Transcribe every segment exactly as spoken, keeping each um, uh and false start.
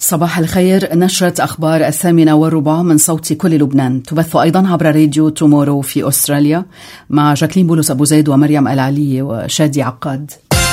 صباح الخير. نشرة أخبار الثامنة والربع من صوت كل لبنان تبث أيضا عبر راديو تومورو في أستراليا مع جاكلين بولس أبو زيد ومريم العلي وشادي عقاد.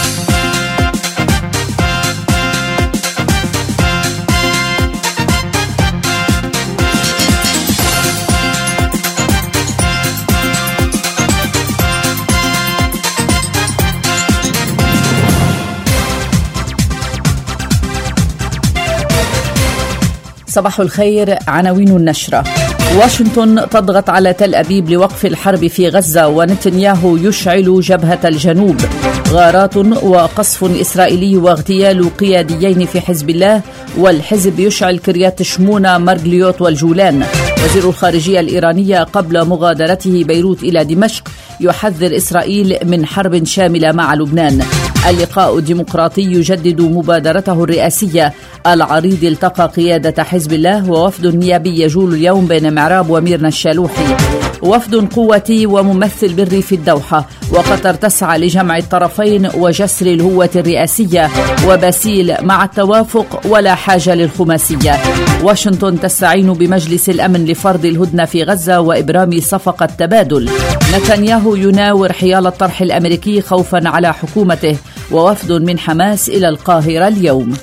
صباح الخير. عناوين النشرة: واشنطن تضغط على تل أبيب لوقف الحرب في غزة، ونتنياهو يشعل جبهة الجنوب. غارات وقصف إسرائيلي واغتيال قياديين في حزب الله، والحزب يشعل كريات شمونة مرغليوت والجولان. وزير الخارجية الإيرانية قبل مغادرته بيروت إلى دمشق يحذر إسرائيل من حرب شاملة مع لبنان. اللقاء الديمقراطي يجدد مبادرته الرئاسية. العريض التقى قيادة حزب الله ووفد نيابي يجول اليوم بين معراب وميرنا الشالوحي. وفد قوتي وممثل بري في الدوحة، وقطر تسعى لجمع الطرفين وجسر الهوة الرئاسية. وباسيل مع التوافق ولا حاجة للخماسية. واشنطن تستعين بمجلس الأمن لفرض الهدنة في غزة وإبرام صفقة تبادل. نتنياهو يناور حيال الطرح الأمريكي خوفا على حكومته. ووفد من حماس إلى القاهرة اليوم.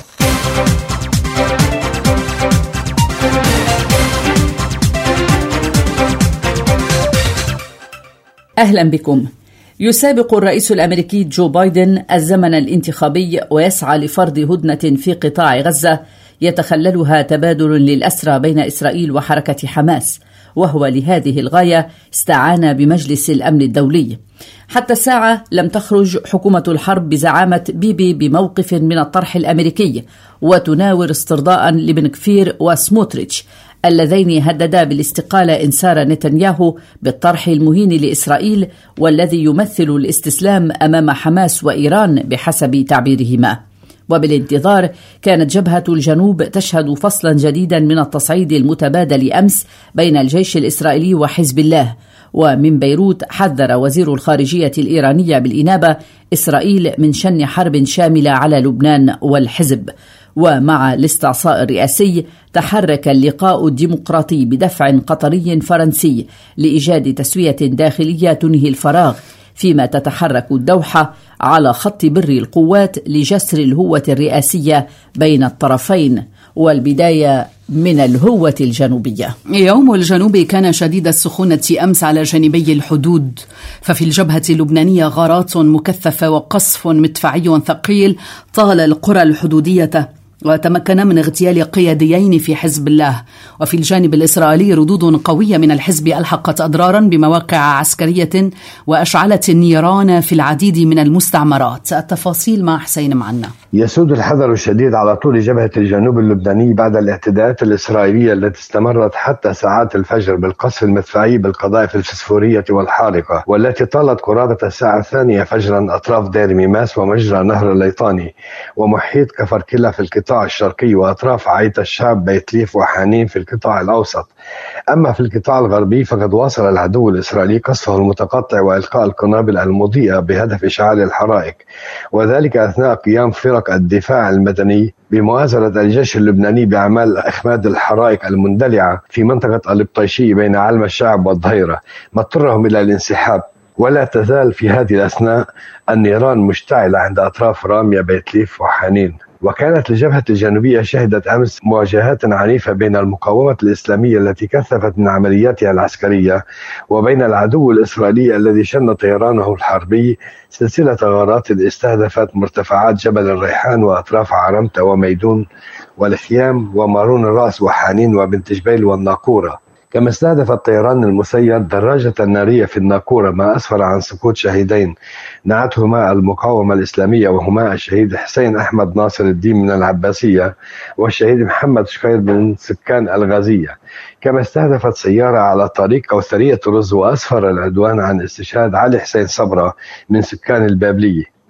أهلا بكم. يسابق الرئيس الأمريكي جو بايدن الزمن الانتخابي ويسعى لفرض هدنة في قطاع غزة يتخللها تبادل للأسرى بين إسرائيل وحركة حماس، وهو لهذه الغاية استعان بمجلس الأمن الدولي. حتى الساعة لم تخرج حكومة الحرب بزعامة بيبي بموقف من الطرح الأمريكي، وتناور استرضاء لبن كفير وسموتريتش اللذين هددا بالاستقالة إن سار نتنياهو بالطرح المهين لإسرائيل والذي يمثل الاستسلام أمام حماس وإيران بحسب تعبيرهما. وبالانتظار كانت جبهة الجنوب تشهد فصلا جديدا من التصعيد المتبادل أمس بين الجيش الإسرائيلي وحزب الله. ومن بيروت حذر وزير الخارجية الإيرانية بالإنابة إسرائيل من شن حرب شاملة على لبنان والحزب. ومع الاستعصاء الرئاسي تحرك اللقاء الديمقراطي بدفع قطري فرنسي لإيجاد تسوية داخلية تنهي الفراغ، فيما تتحرك الدوحة على خط بر القوات لجسر الهوة الرئاسية بين الطرفين. والبداية من الهوة الجنوبية. يوم الجنوب كان شديد السخونة أمس على جانبي الحدود، ففي الجبهة اللبنانية غارات مكثفة وقصف مدفعي ثقيل طال القرى الحدودية، وتمكن من اغتيال قياديين في حزب الله. وفي الجانب الإسرائيلي ردود قوية من الحزب ألحقت أضرارا بمواقع عسكرية وأشعلت النيران في العديد من المستعمرات. التفاصيل مع حسين معنا. يسود الحذر الشديد على طول جبهة الجنوب اللبناني بعد الاعتداءات الإسرائيلية التي استمرت حتى ساعات الفجر بالقصف المدفعي بالقذائف الفسفورية والحارقة، والتي طالت قرابة الساعة الثانية فجرا أطراف دير ميماس ومجرى نهر الليطاني ومحيط كفر كلا في القطاع الشرقي، وأطراف عيت الشعب بيتليف وحانين في القطاع الأوسط. أما في القطاع الغربي فقد واصل العدو الإسرائيلي قصفه المتقطع وإلقاء القنابل المضيئة بهدف إشعال الحرائق، وذلك أثناء قيام فرق الدفاع المدني بمؤازرة الجيش اللبناني بأعمال إخماد الحرائق المندلعة في منطقة البطيشي بين علم الشعب والظهيرة، ما اضطرهم إلى الانسحاب. ولا تزال في هذه الأثناء النيران مشتعلة عند أطراف رامية بيتليف وحانين. وكانت الجبهة الجنوبية شهدت أمس مواجهات عنيفة بين المقاومة الإسلامية التي كثفت من عملياتها العسكرية وبين العدو الإسرائيلي الذي شن طيرانه الحربي سلسلة غارات استهدفت مرتفعات جبل الريحان وأطراف عرمتة وميدون والخيام ومارون الرأس وحانين وبنت جبيل والناقورة. كما استهدف الطيران المسير دراجة نارية في الناقورة، ما أسفر عن سقوط شهيدين نعتهما المقاومة الإسلامية، وهما الشهيد حسين أحمد ناصر الدين من العباسية والشهيد محمد شخير من سكان الغازية. كما استهدفت سيارة على طريق كوثرية رز، وأسفر العدوان عن استشهاد علي حسين صبرة من سكان البابلية.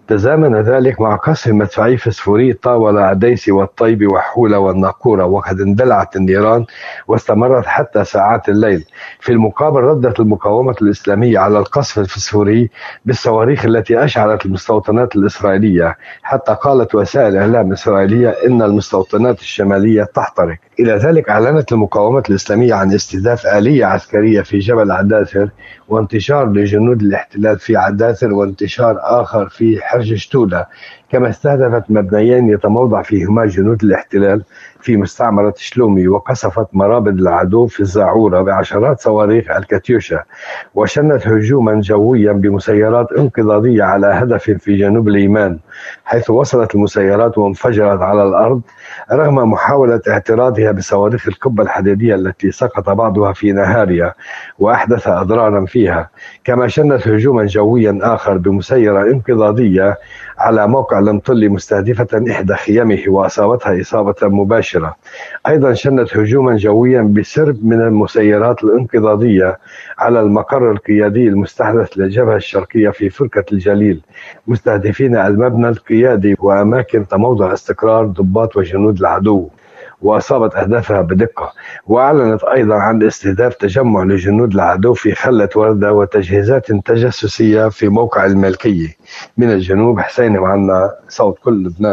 تزامن ذلك مع قصف مدفعي فسفوري طاول عديسي والطيب وحولة والناقورة، وقد اندلعت النيران واستمرت حتى ساعات الليل. في المقابل ردت المقاومة الإسلامية على القصف الفسفوري بالصواريخ التي أشعلت المستوطنات الإسرائيلية، حتى قالت وسائل إعلام إسرائيلية إن المستوطنات الشمالية تحترق. إلى ذلك أعلنت المقاومة الإسلامية عن استهداف آلية عسكرية في جبل عداثر، وانتشار لجنود الاحتلال في عداثر، وانتشار آخر في حرج شتولة، كما استهدفت مبنيين يتموضع فيهما جنود الاحتلال في مستعمرة شلومي، وقصفت مرابد العدو في الزاعورة بعشرات صواريخ الكاتيوشا، وشنت هجوما جويا بمسيرات انقضاضية على هدف في جنوب اليمن، حيث وصلت المسيرات وانفجرت على الأرض رغم محاولة اعتراضها بصواريخ القبة الحديدية التي سقط بعضها في نهاريا وأحدث أضرارا فيها. كما شنت هجوما جويا آخر بمسيرة انقضاضية على موقع المطلي مستهدفة إحدى خيامه وأصابتها إصابة مباشرة. أيضا شنت هجوما جويا بسرب من المسيرات الانقضاضية على المقر القيادي المستحدث للجبهة الشرقية في فرقة الجليل، مستهدفين المبنى القيادي وأماكن تموضع استقرار ضباط وجنود العدو، وأصابت أهدافها بدقة. وأعلنت أيضا عن استهداف تجمع لجنود العدو في خلة وردة وتجهيزات تجسسية في موقع الملكية من الجنوب. حسين معنا، صوت كل لبنان.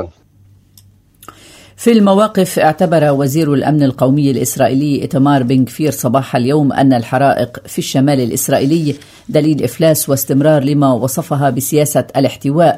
في المواقف، اعتبر وزير الأمن القومي الإسرائيلي إيتمار بن غفير صباح اليوم أن الحرائق في الشمال الإسرائيلي دليل إفلاس واستمرار لما وصفها بسياسة الاحتواء.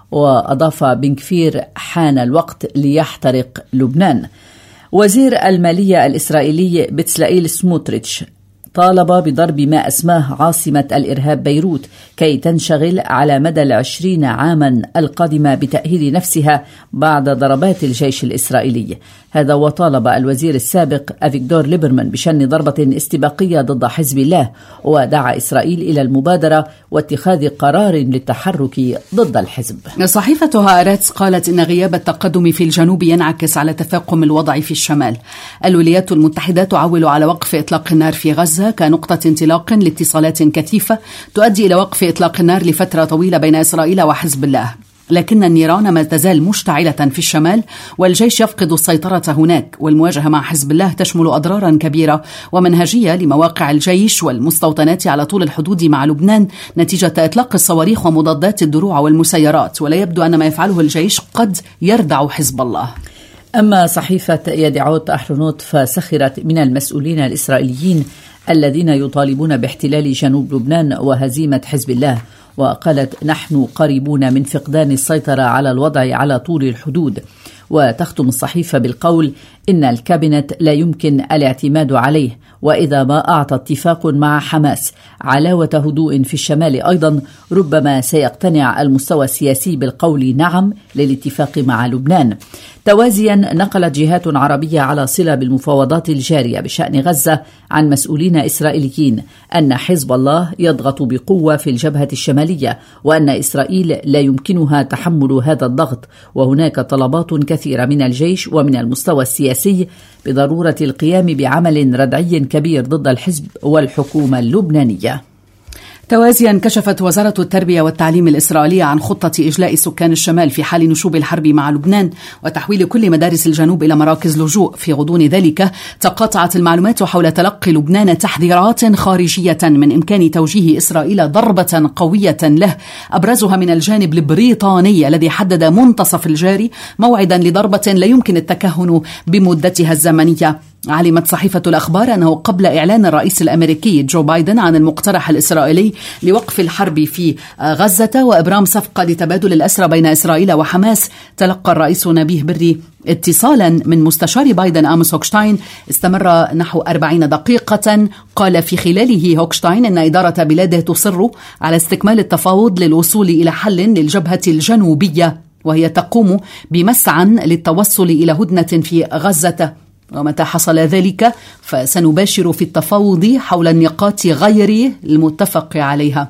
وأضاف بن غفير: حان الوقت ليحترق لبنان. وزير المالية الإسرائيلي بتسلائيل سموتريتش طالب بضرب ما أسماه عاصمة الإرهاب بيروت كي تنشغل على مدى العشرين عاما القادمة بتأهيل نفسها بعد ضربات الجيش الإسرائيلي. هذا وطالب الوزير السابق أفيغدور ليبرمان بشن ضربة استباقية ضد حزب الله، ودعا إسرائيل إلى المبادرة واتخاذ قرار للتحرك ضد الحزب. صحيفة هآرتس قالت إن غياب التقدم في الجنوب ينعكس على تفاقم الوضع في الشمال. الولايات المتحدة تعول على وقف إطلاق النار في غزة كنقطة انطلاق لاتصالات كثيفة تؤدي إلى وقف إطلاق النار لفترة طويلة بين إسرائيل وحزب الله، لكن النيران ما تزال مشتعلة في الشمال والجيش يفقد السيطرة هناك، والمواجهة مع حزب الله تشمل أضرارا كبيرة ومنهجية لمواقع الجيش والمستوطنات على طول الحدود مع لبنان نتيجة إطلاق الصواريخ ومضادات الدروع والمسيرات، ولا يبدو أن ما يفعله الجيش قد يردع حزب الله. أما صحيفة يدعوت أحرنوت فسخرت من المسؤولين الإسرائيليين الذين يطالبون باحتلال جنوب لبنان وهزيمة حزب الله، وقالت: نحن قريبون من فقدان السيطرة على الوضع على طول الحدود. وتختم الصحيفة بالقول: إن الكابينت لا يمكن الاعتماد عليه، وإذا ما أعطى اتفاق مع حماس علاوة هدوء في الشمال أيضا ربما سيقتنع المستوى السياسي بالقول نعم للاتفاق مع لبنان. توازيا، نقلت جهات عربية على صلة بالمفاوضات الجارية بشأن غزة عن مسؤولين إسرائيليين أن حزب الله يضغط بقوة في الجبهة الشمالية، وأن إسرائيل لا يمكنها تحمل هذا الضغط، وهناك طلبات كثيرة من الجيش ومن المستوى السياسي بضرورة القيام بعمل ردعي كبير ضد الحزب والحكومة اللبنانية. توازيا، كشفت وزارة التربية والتعليم الإسرائيلية عن خطة إجلاء سكان الشمال في حال نشوب الحرب مع لبنان وتحويل كل مدارس الجنوب إلى مراكز لجوء. في غضون ذلك تقاطعت المعلومات حول تلقي لبنان تحذيرات خارجية من إمكان توجيه إسرائيل ضربة قوية له، أبرزها من الجانب البريطاني الذي حدد منتصف الجاري موعدا لضربة لا يمكن التكهن بمدتها الزمنية. علمت صحيفة الأخبار أنه قبل إعلان الرئيس الأمريكي جو بايدن عن المقترح الإسرائيلي لوقف الحرب في غزة وإبرام صفقة لتبادل الأسرى بين إسرائيل وحماس، تلقى الرئيس نبيه بري اتصالا من مستشار بايدن آموس هوكشتاين استمر نحو أربعين دقيقة. قال في خلاله هوكشتاين أن إدارة بلاده تصر على استكمال التفاوض للوصول إلى حل للجبهة الجنوبية، وهي تقوم بمسعى للتوصل إلى هدنة في غزة، ومتى حصل ذلك فسنباشر في التفاوض حول النقاط غير المتفق عليها.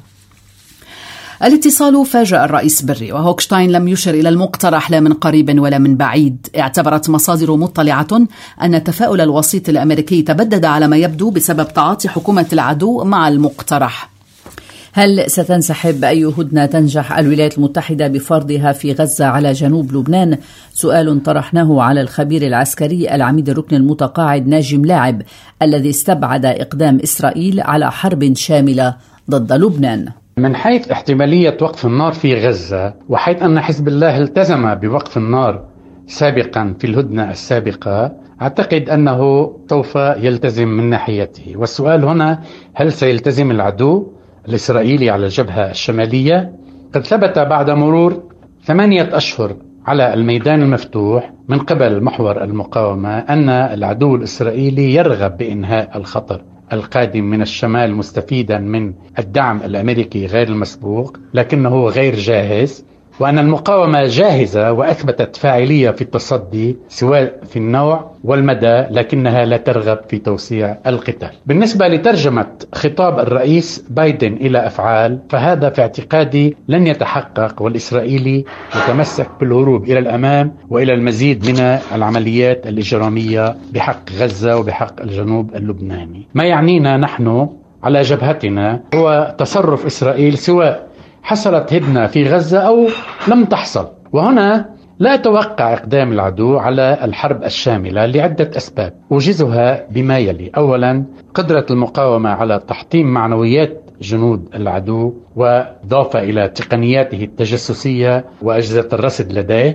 الاتصال فاجأ الرئيس بري، وهوكشتاين لم يشر إلى المقترح لا من قريب ولا من بعيد. اعتبرت مصادر مطلعة أن تفاؤل الوسيط الأمريكي تبدد على ما يبدو بسبب تعاطي حكومة العدو مع المقترح. هل ستنسحب أي هدنة تنجح الولايات المتحدة بفرضها في غزة على جنوب لبنان؟ سؤال طرحناه على الخبير العسكري العميد الركن المتقاعد ناجي ملاعب الذي استبعد إقدام إسرائيل على حرب شاملة ضد لبنان. من حيث احتمالية وقف النار في غزة، وحيث أن حزب الله التزم بوقف النار سابقا في الهدنة السابقة، أعتقد أنه سوف يلتزم من ناحيته. والسؤال هنا، هل سيلتزم العدو الإسرائيلي على الجبهة الشمالية؟ قد ثبت بعد مرور ثمانية أشهر على الميدان المفتوح من قبل محور المقاومة أن العدو الإسرائيلي يرغب بإنهاء الخطر القادم من الشمال مستفيدا من الدعم الأمريكي غير المسبوق، لكنه غير جاهز، وأن المقاومة جاهزة وأثبتت فاعلية في التصدي سواء في النوع والمدى، لكنها لا ترغب في توسيع القتال. بالنسبة لترجمة خطاب الرئيس بايدن إلى أفعال، فهذا في اعتقادي لن يتحقق، والإسرائيلي يتمسك بالهروب إلى الأمام وإلى المزيد من العمليات الإجرامية بحق غزة وبحق الجنوب اللبناني. ما يعنينا نحن على جبهتنا هو تصرف إسرائيل سواء حصلت هدنة في غزة أو لم تحصل. وهنا لا أتوقع إقدام العدو على الحرب الشاملة لعدة أسباب أوجزها بما يلي. أولا، قدرة المقاومة على تحطيم معنويات جنود العدو وإضافة إلى تقنياته التجسسية وأجهزة الرصد لديه،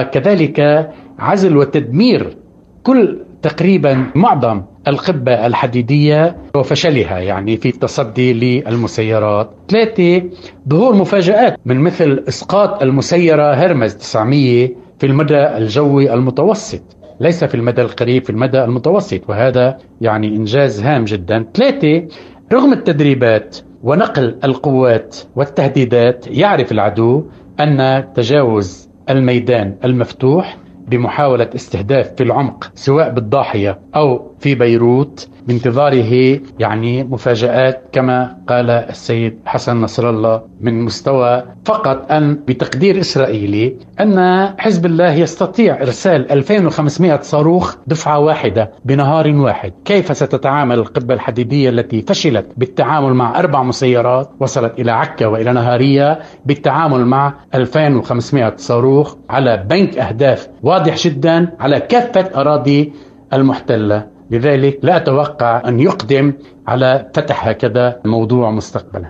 وكذلك عزل وتدمير كل تقريبا معظم القبة الحديدية وفشلها يعني في التصدي للمسيرات. ثلاثة، ظهور مفاجآت من مثل إسقاط المسيرة هرمز تسعمية في المدى الجوي المتوسط، ليس في المدى القريب، في المدى المتوسط، وهذا يعني إنجاز هام جدا. ثلاثة، رغم التدريبات ونقل القوات والتهديدات، يعرف العدو أن تجاوز الميدان المفتوح بمحاولة استهداف في العمق سواء بالضاحية أو في بيروت بانتظاره يعني مفاجآت كما قال السيد حسن نصر الله، من مستوى فقط أن بتقدير إسرائيلي أن حزب الله يستطيع إرسال ألفين وخمسمائة صاروخ دفعة واحدة بنهار واحد. كيف ستتعامل القبة الحديدية التي فشلت بالتعامل مع أربع مسيرات وصلت إلى عكا وإلى نهارية بالتعامل مع ألفين وخمسمائة صاروخ على بنك أهداف واضح جدا على كافة أراضي المحتلة؟ لذلك لا أتوقع أن يقدم على فتح هكذا الموضوع مستقبلا.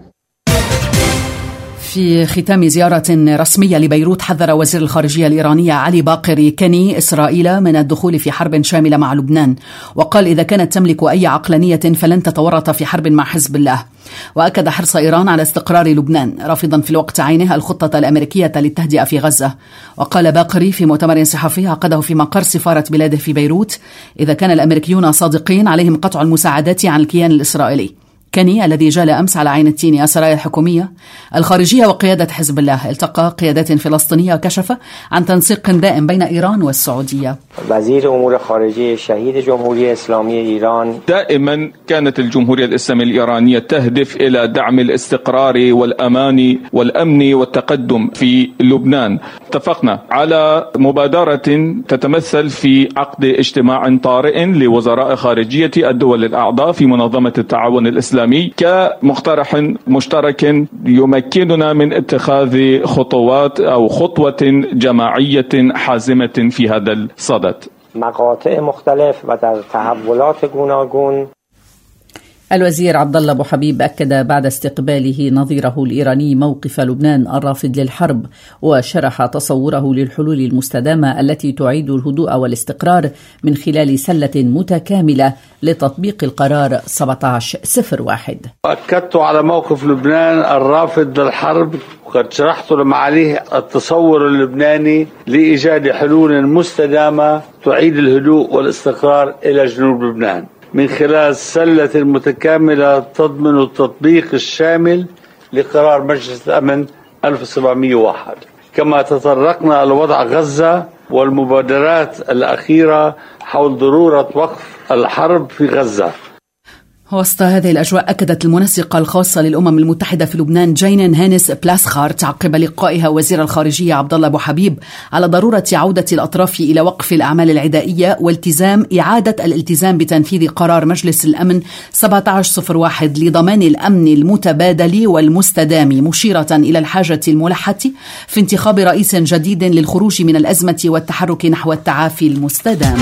في ختام زيارة رسمية لبيروت، حذر وزير الخارجية الإيرانية علي باقري كني إسرائيل من الدخول في حرب شاملة مع لبنان، وقال إذا كانت تملك أي عقلانية فلن تتورط في حرب مع حزب الله. وأكد حرص إيران على استقرار لبنان، رافضا في الوقت عينه الخطة الأمريكية للتهدئة في غزة. وقال باقري في مؤتمر صحفي عقده في مقر سفارة بلاده في بيروت: إذا كان الأمريكيون صادقين عليهم قطع المساعدات عن الكيان الإسرائيلي. كني الذي جال أمس على عين التين السرايا الحكومية الخارجية وقيادة حزب الله التقى قيادات فلسطينية وكشف عن تنسيق دائم بين إيران والسعودية. وزير أمور خارجية شهيد الجمهورية الإسلامية إيران: دائما كانت الجمهورية الإسلامية الإيرانية تهدف إلى دعم الاستقرار والأمان والأمن والتقدم في لبنان. اتفقنا على مبادرة تتمثل في عقد اجتماع طارئ لوزراء خارجية الدول الأعضاء في منظمة التعاون الإسلامي كمقترح مشترك يمكننا من اتخاذ خطوات أو خطوة جماعية حازمة في هذا الصدد. مقاطع مختلف و در تحولات گوناگون. الوزير عبد الله أبو حبيب أكد بعد استقباله نظيره الإيراني موقف لبنان الرافض للحرب، وشرح تصوره للحلول المستدامة التي تعيد الهدوء والاستقرار من خلال سلة متكاملة لتطبيق القرار سبعة عشر صفر واحد. أكدت على موقف لبنان الرافض للحرب، وقد شرحت لمعاليه التصور اللبناني لإيجاد حلول مستدامة تعيد الهدوء والاستقرار إلى جنوب لبنان من خلال سلة متكاملة تضمن التطبيق الشامل لقرار مجلس الأمن ألف وسبعمائة وواحد. كما تطرقنا لوضع غزة والمبادرات الأخيرة حول ضرورة وقف الحرب في غزة. وسط هذه الأجواء أكدت المنسقة الخاصة للأمم المتحدة في لبنان جينين هانس بلاسخارت عقب لقائها وزير الخارجية عبد الله أبو حبيب على ضرورة عودة الأطراف إلى وقف الأعمال العدائية والتزام إعادة الالتزام بتنفيذ قرار مجلس الأمن سبعة عشر صفر واحد لضمان الأمن المتبادل والمستدام، مشيرة إلى الحاجة الملحة في انتخاب رئيس جديد للخروج من الأزمة والتحرك نحو التعافي المستدام.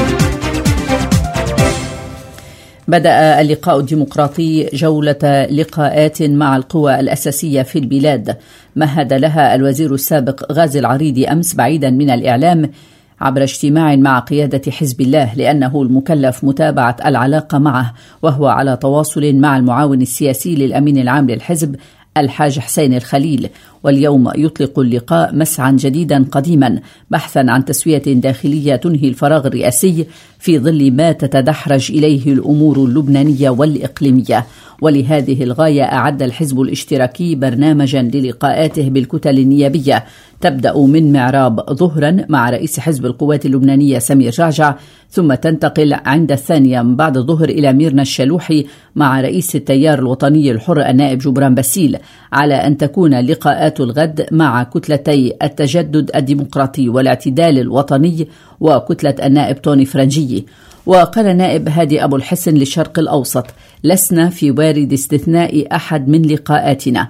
بدأ اللقاء الديمقراطي جولة لقاءات مع القوى الأساسية في البلاد مهد لها الوزير السابق غازي العريضي أمس بعيدا من الإعلام عبر اجتماع مع قيادة حزب الله، لأنه المكلف متابعة العلاقة معه، وهو على تواصل مع المعاون السياسي للأمين العام للحزب الحاج حسين الخليل. واليوم يطلق اللقاء مسعا جديدا قديما بحثا عن تسوية داخلية تنهي الفراغ الرئاسي في ظل ما تتدحرج إليه الأمور اللبنانية والإقليمية. ولهذه الغاية أعد الحزب الاشتراكي برنامجا للقاءاته بالكتل النيابية تبدأ من معراب ظهرا مع رئيس حزب القوات اللبنانية سمير جعجع، ثم تنتقل عند الثانية من بعد الظهر إلى ميرنا الشلوحي مع رئيس التيار الوطني الحر النائب جبران باسيل، على أن تكون لقاءات الغد مع كتلتي التجدد الديمقراطي والاعتدال الوطني وكتلة النائب توني فرنجي. وقال نائب هادي أبو الحسن للشرق الأوسط: لسنا في وارد استثناء أحد من لقاءاتنا،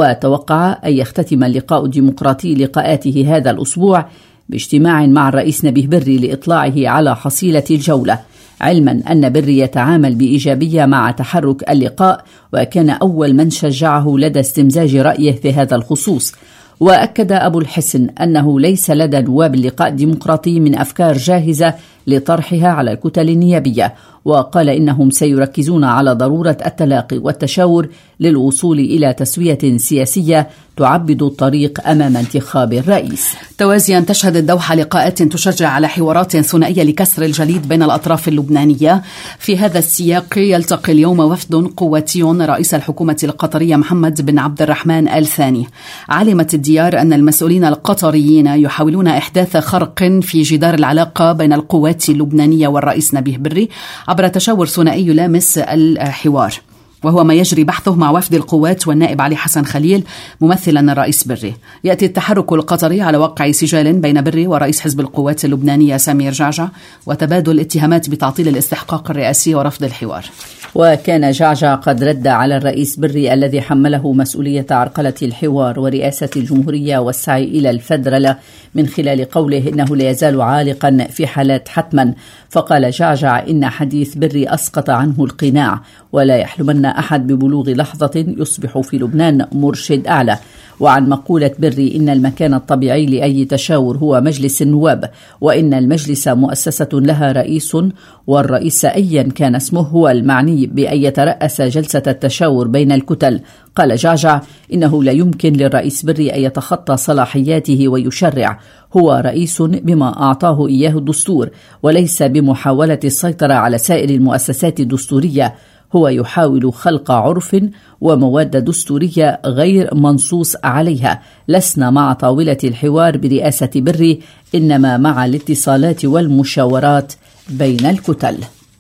وتوقع أن يختتم اللقاء الديمقراطي لقاءاته هذا الأسبوع باجتماع مع الرئيس نبيه بري لإطلاعه على حصيلة الجولة، علما أن بري يتعامل بإيجابية مع تحرك اللقاء، وكان أول من شجعه لدى استمزاج رأيه في هذا الخصوص. وأكد أبو الحسن أنه ليس لدى نواب اللقاء الديمقراطي من أفكار جاهزة لطرحها على الكتل النيابية، وقال إنهم سيركزون على ضرورة التلاقي والتشاور للوصول إلى تسوية سياسية تعبد الطريق أمام انتخاب الرئيس. توازيا تشهد الدوحة لقاءات تشجع على حوارات ثنائية لكسر الجليد بين الأطراف اللبنانية. في هذا السياق يلتقي اليوم وفد قواتي رئيس الحكومة القطرية محمد بن عبد الرحمن آل ثاني. علمت الديار أن المسؤولين القطريين يحاولون إحداث خرق في جدار العلاقة بين القوات اللبنانية والرئيس نبيه بري عبر تشاور ثنائي يلامس الحوار، وهو ما يجري بحثه مع وفد القوات والنائب علي حسن خليل ممثلا الرئيس بري. يأتي التحرك القطري على وقع سجال بين بري ورئيس حزب القوات اللبنانية سمير جعجع وتبادل اتهامات بتعطيل الاستحقاق الرئاسي ورفض الحوار. وكان جعجع قد رد على الرئيس بري الذي حمله مسؤولية عرقلة الحوار ورئاسة الجمهورية والسعي إلى الفدرلة من خلال قوله إنه لا يزال عالقا في حالات حتما. فقال جعجع إن حديث بري أسقط عنه القناع، ولا يحلمن أحد ببلوغ لحظة يصبح في لبنان مرشد أعلى. وعن مقولة بري إن المكان الطبيعي لأي تشاور هو مجلس النواب، وإن المجلس مؤسسة لها رئيس، والرئيس أيا كان اسمه هو المعني بأن يترأس جلسة التشاور بين الكتل. قال جعجع إنه لا يمكن للرئيس بري أن يتخطى صلاحياته ويشرع، هو رئيس بما أعطاه إياه الدستور، وليس بمحاولة السيطرة على سائر المؤسسات الدستورية. هو يحاول خلق عرف ومواد دستورية غير منصوص عليها. لسنا مع طاولة الحوار برئاسة بري، إنما مع الاتصالات والمشاورات بين الكتل.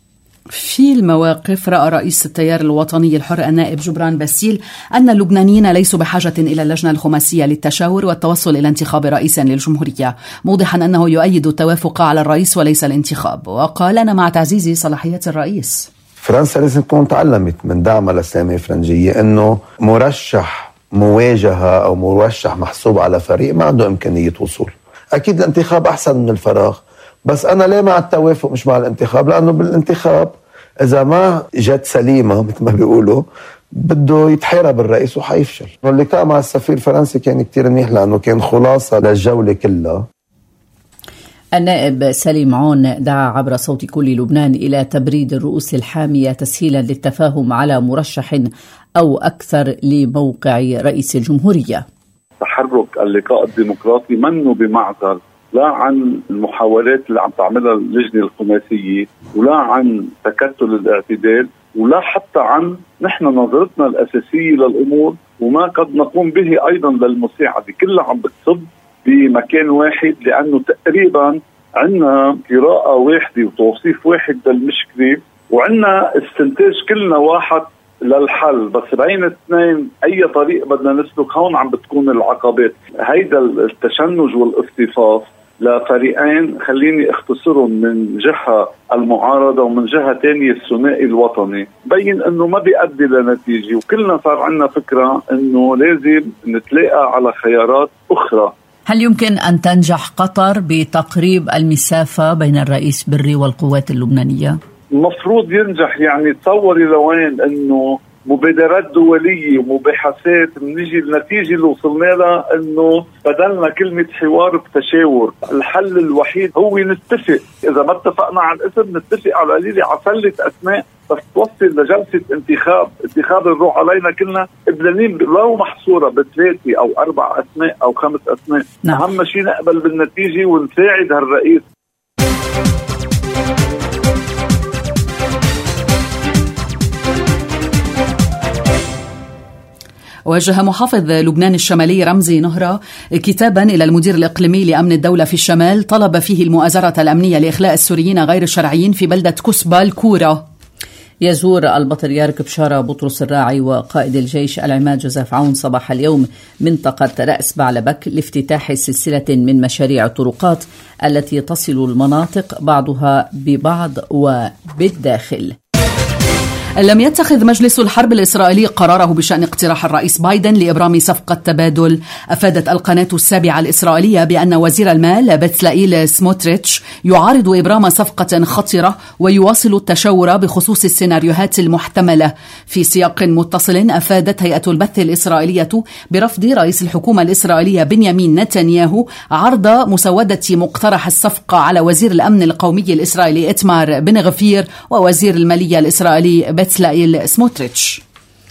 في المواقف رأى رئيس التيار الوطني الحر النائب جبران باسيل أن اللبنانيين ليسوا بحاجة إلى اللجنة الخماسية للتشاور والتوصل إلى انتخاب رئيس للجمهورية، موضحا أنه يؤيد التوافق على الرئيس وليس الانتخاب. وقال: أنا مع تعزيز صلاحيات الرئيس. فرنسا لازم تكون تعلمت من دعمها لسامي فرنجية أنه مرشح مواجهة أو مرشح محسوب على فريق ما عنده إمكانية وصول. أكيد الانتخاب أحسن من الفراغ، بس أنا ليه مع التوافق مش مع الانتخاب؟ لأنه بالانتخاب إذا ما جت سليمة مثل ما بيقولوا بده يتحارب الرئيس وحيفشل. اللقاء مع السفير الفرنسي كان كتير منيح لأنه كان خلاصة للجولة كلها. النائب سليم عون دعا عبر صوت كل لبنان إلى تبريد الرؤوس الحامية تسهيلا للتفاهم على مرشح أو أكثر لموقع رئيس الجمهورية. تحرك اللقاء الديمقراطي منه بمعزل لا عن المحاولات اللي عم تعملها اللجنة الخماسية، ولا عن تكتل الاعتدال، ولا حتى عن نحن نظرتنا الأساسية للأمور وما قد نقوم به أيضا للمساعدة. كلها عم بتصب بمكان واحد، لأنه تقريبا عندنا قراءة واحدة وتوصيف واحد للمشكلة، وعندنا استنتاج كلنا واحد للحل، بس بين الاثنين اي طريق بدنا نسلك هون عم بتكون العقبات. هيدا التشنج والاصطفاف لفريقين خليني اختصرهم، من جهة المعارضة ومن جهة تانية الثنائي الوطني، بين انه ما بيؤدي لنتيجة، وكلنا صار عندنا فكرة انه لازم نتلاقى على خيارات اخرى. هل يمكن ان تنجح قطر بتقريب المسافة بين الرئيس بري والقوات اللبنانية؟ مفروض ينجح. يعني تصوري لوين انه مبادرات دولية ومباحثات بنيجي النتيجة اللي وصلنا لها انه بدلنا كلمة حوار بتشاور. الحل الوحيد هو نتفق، اذا ما اتفقنا على الاسم نتفق على قليلة على فلة اسماء بس توصل لجلسة انتخاب انتخاب نروح علينا كلنا قبلانين، لو محصورة بثلاثة او اربع اسماء او خمس اسماء. نعم. اهم شيء نقبل بالنتيجة ونساعد هالرئيس. وجه محافظ لبنان الشمالي رمزي نهرة كتابا إلى المدير الإقليمي لأمن الدولة في الشمال طلب فيه المؤازرة الأمنية لإخلاء السوريين غير الشرعيين في بلدة كسبة الكورة. يزور البطريرك بشارة بطرس الراعي وقائد الجيش العماد جوزيف عون صباح اليوم منطقة رأس بعلبك لافتتاح سلسلة من مشاريع الطرقات التي تصل المناطق بعضها ببعض وبالداخل. لم يتخذ مجلس الحرب الإسرائيلي قراره بشأن اقتراح الرئيس بايدن لإبرام صفقة تبادل. أفادت القناة السابعة الإسرائيلية بأن وزير المال بتسلائيل سموتريتش يعارض إبرام صفقة خطرة ويواصل التشاور بخصوص السيناريوهات المحتملة. في سياق متصل أفادت هيئة البث الإسرائيلية برفض رئيس الحكومة الإسرائيلية بنيامين نتنياهو عرض مسودة مقترح الصفقة على وزير الأمن القومي الإسرائيلي إتمار بن غفير ووزير المالية الإسرائيلي بتسلائيل سموتريتش.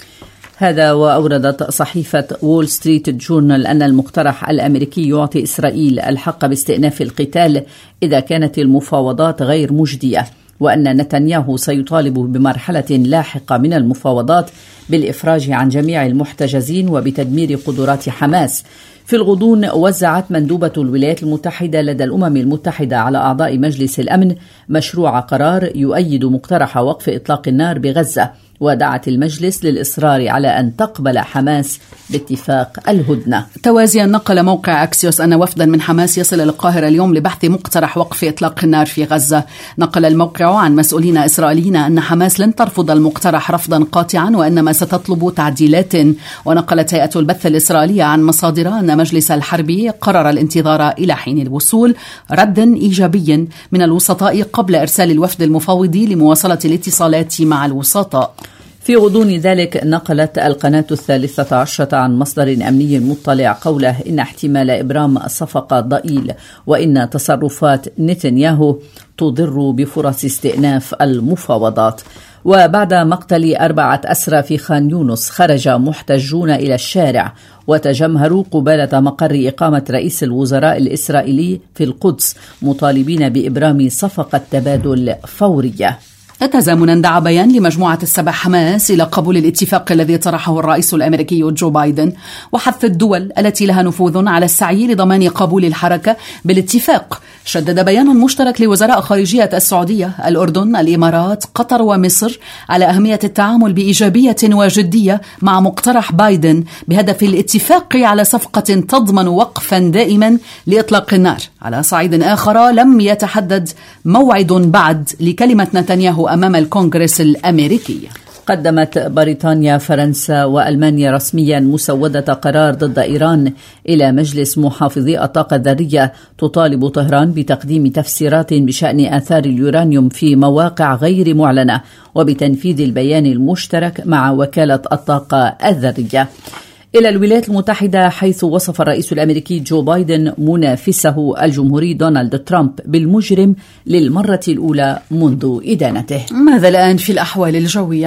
هذا وأوردت صحيفة وول ستريت جورنال أن المقترح الأمريكي يعطي إسرائيل الحق باستئناف القتال إذا كانت المفاوضات غير مجدية، وأن نتنياهو سيطالب بمرحلة لاحقة من المفاوضات بالإفراج عن جميع المحتجزين وبتدمير قدرات حماس. في الغضون وزعت مندوبة الولايات المتحدة لدى الأمم المتحدة على أعضاء مجلس الأمن مشروع قرار يؤيد مقترح وقف إطلاق النار بغزة، ودعت المجلس للإصرار على أن تقبل حماس باتفاق الهدنة. توازيا نقل موقع أكسيوس أن وفدا من حماس يصل إلى القاهرة اليوم لبحث مقترح وقف إطلاق النار في غزة. نقل الموقع عن مسؤولين إسرائيليين أن حماس لن ترفض المقترح رفضا قاطعا وإنما ستطلب تعديلات. ونقلت هيئة البث الإسرائيلية عن مصادر أن مجلس الحرب قرر الانتظار إلى حين الوصول رد إيجابي من الوسطاء قبل إرسال الوفد المفاوضي لمواصلة الاتصالات مع الوسطاء. في غضون ذلك نقلت القناة الثالثة عشرة عن مصدر أمني مطلع قوله إن احتمال إبرام الصفقة ضئيل، وإن تصرفات نتنياهو تضر بفرص استئناف المفاوضات. وبعد مقتل أربعة أسرى في خان يونس خرج محتجون إلى الشارع وتجمهروا قبالة مقر إقامة رئيس الوزراء الإسرائيلي في القدس مطالبين بإبرام صفقة تبادل فورية. تزامنا دعا بيان لمجموعة السبع حماس إلى قبول الاتفاق الذي طرحه الرئيس الأمريكي جو بايدن وحث الدول التي لها نفوذ على السعي لضمان قبول الحركة بالاتفاق. شدد بيان مشترك لوزراء خارجية السعودية، الأردن، الإمارات، قطر ومصر على أهمية التعامل بإيجابية وجدية مع مقترح بايدن بهدف الاتفاق على صفقة تضمن وقفا دائما لإطلاق النار. على صعيد آخر لم يتحدد موعد بعد لكلمة نتنياهو أمام الكونغرس الأمريكي. قدمت بريطانيا، فرنسا وألمانيا رسميا مسودة قرار ضد إيران إلى مجلس محافظي الطاقة الذرية تطالب طهران بتقديم تفسيرات بشأن آثار اليورانيوم في مواقع غير معلنة وبتنفيذ البيان المشترك مع وكالة الطاقة الذرية. إلى الولايات المتحدة، حيث وصف الرئيس الأمريكي جو بايدن منافسه الجمهوري دونالد ترامب بالمجرم للمرة الأولى منذ إدانته. ماذا الآن في الأحوال الجوية؟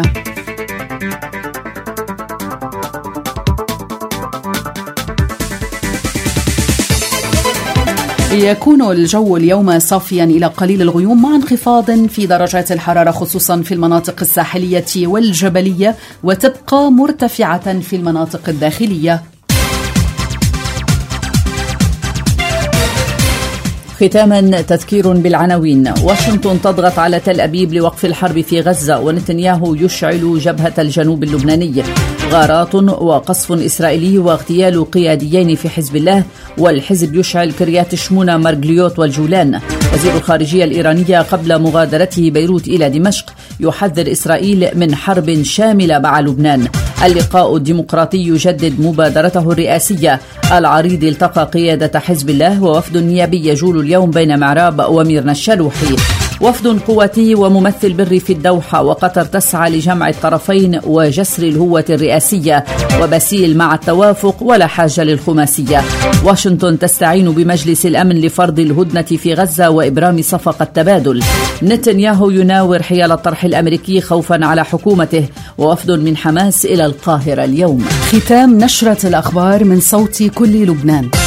يكون الجو اليوم صافيا إلى قليل الغيوم مع انخفاض في درجات الحرارة خصوصا في المناطق الساحلية والجبلية، وتبقى مرتفعة في المناطق الداخلية. ختاما تذكير بالعناوين. واشنطن تضغط على تل أبيب لوقف الحرب في غزة، ونتنياهو يشعل جبهة الجنوب اللبناني. غارات وقصف إسرائيلي واغتيال قياديين في حزب الله، والحزب يشعل كريات شمونة مارغليوت والجولان. وزير الخارجية الإيرانية قبل مغادرته بيروت إلى دمشق يحذر إسرائيل من حرب شاملة مع لبنان. اللقاء الديمقراطي يجدد مبادرته الرئاسية. العريض التقى قيادة حزب الله ووفد نيابي يجول اليوم بين معراب وميرنا الشلوحي. وفد قواتي وممثل بري في الدوحة، وقطر تسعى لجمع الطرفين وجسر الهوة الرئاسية، وبسيل مع التوافق ولا حاجة للخماسية. واشنطن تستعين بمجلس الأمن لفرض الهدنة في غزة وإبرام صفقة تبادل. نتنياهو يناور حيال الطرح الأمريكي خوفا على حكومته، ووفد من حماس إلى القاهرة اليوم. ختام نشرة الأخبار من صوت كل لبنان.